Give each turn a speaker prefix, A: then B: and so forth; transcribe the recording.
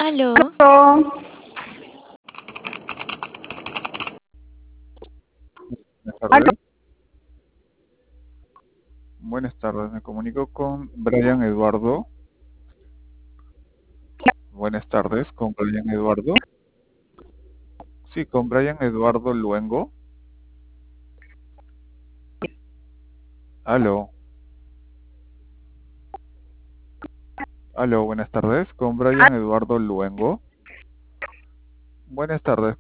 A: Aló,
B: Oh,
C: Buenas
B: aló.
C: tardes. Buenas tardes. Me comunico con Brian Eduardo. Buenas tardes, con Brian Eduardo. Sí, con Brian Eduardo Luengo. Aló, aló, buenas tardes, con Brian Eduardo Luengo. Buenas tardes.